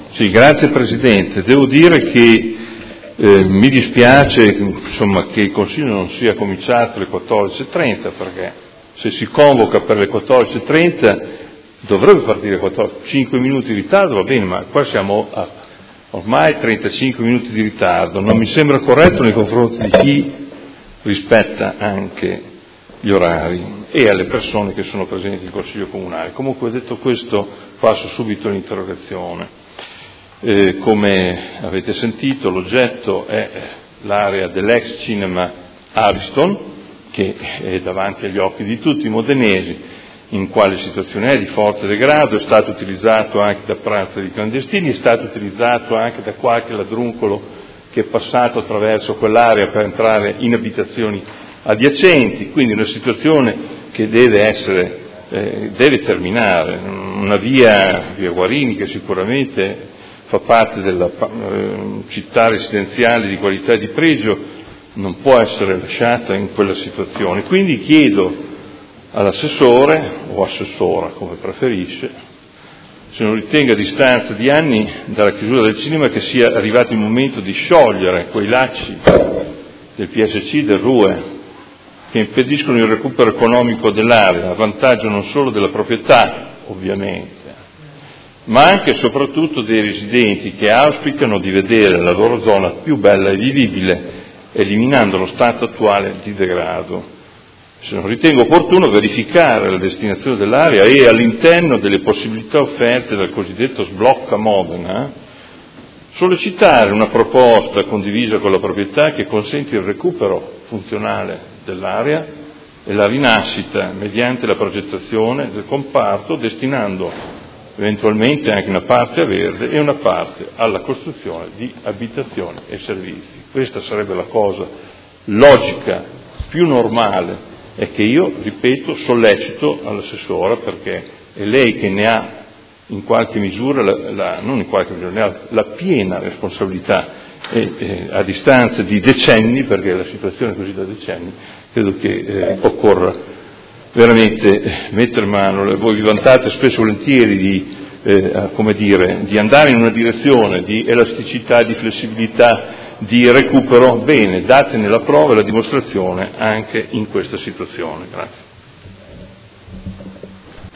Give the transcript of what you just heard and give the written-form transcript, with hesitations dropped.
Sì, grazie Presidente. Devo dire che mi dispiace che il Consiglio non sia cominciato alle 14.30, perché se si convoca per le 14.30 dovrebbe partire 5 minuti di ritardo, va bene, ma qua siamo a ormai 35 minuti di ritardo. Non mi sembra corretto nei confronti di chi rispetta anche gli orari e alle persone che sono presenti in Consiglio Comunale. Comunque, detto questo, passo subito all'interrogazione. Come avete sentito, l'oggetto è l'area dell'ex cinema Ariston, che è davanti agli occhi di tutti i modenesi. In quale situazione è? Di forte degrado, è stato utilizzato anche da pranzi di clandestini, è stato utilizzato anche da qualche ladruncolo che è passato attraverso quell'area per entrare in abitazioni adiacenti, quindi una situazione che deve terminare. Una via Guarini, che sicuramente fa parte della città residenziale di qualità e di pregio, non può essere lasciata in quella situazione. Quindi chiedo all'assessore, o assessora come preferisce, se non ritenga a distanza di anni dalla chiusura del cinema che sia arrivato il momento di sciogliere quei lacci del PSC, del RUE, che impediscono il recupero economico dell'area, a vantaggio non solo della proprietà, ovviamente, ma anche e soprattutto dei residenti che auspicano di vedere la loro zona più bella e vivibile, eliminando lo stato attuale di degrado. Se non ritengo opportuno verificare la destinazione dell'area e, all'interno delle possibilità offerte dal cosiddetto sblocca Modena, sollecitare una proposta condivisa con la proprietà che consenti il recupero funzionale dell'area e la rinascita mediante la progettazione del comparto, destinando eventualmente anche una parte a verde e una parte alla costruzione di abitazioni e servizi. Questa sarebbe la cosa logica, più normale, e che io, ripeto, sollecito all'assessora, perché è lei che ne ha in qualche misura, non in qualche misura, ne ha la piena responsabilità, e a distanza di decenni, perché la situazione è così da decenni, credo che occorra veramente mettere mano. Voi vi vantate spesso e volentieri di andare in una direzione di elasticità, di flessibilità, di recupero. Bene, datene la prova e la dimostrazione anche in questa situazione. Grazie.